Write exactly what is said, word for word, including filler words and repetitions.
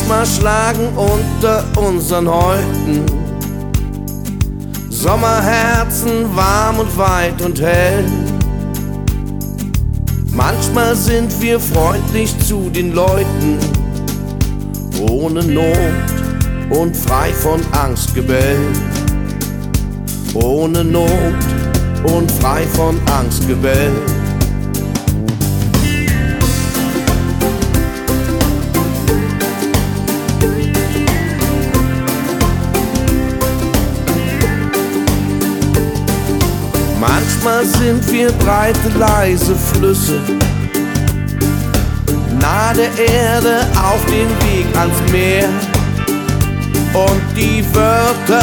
Manchmal schlagen unter unseren Häuten Sommerherzen warm und weit und hell. Manchmal sind wir freundlich zu den Leuten, ohne Not und frei von Angstgebell. Ohne Not und frei von Angstgebell. Manchmal sind wir breite, leise Flüsse, nahe der Erde auf dem Weg ans Meer. Und die Wörter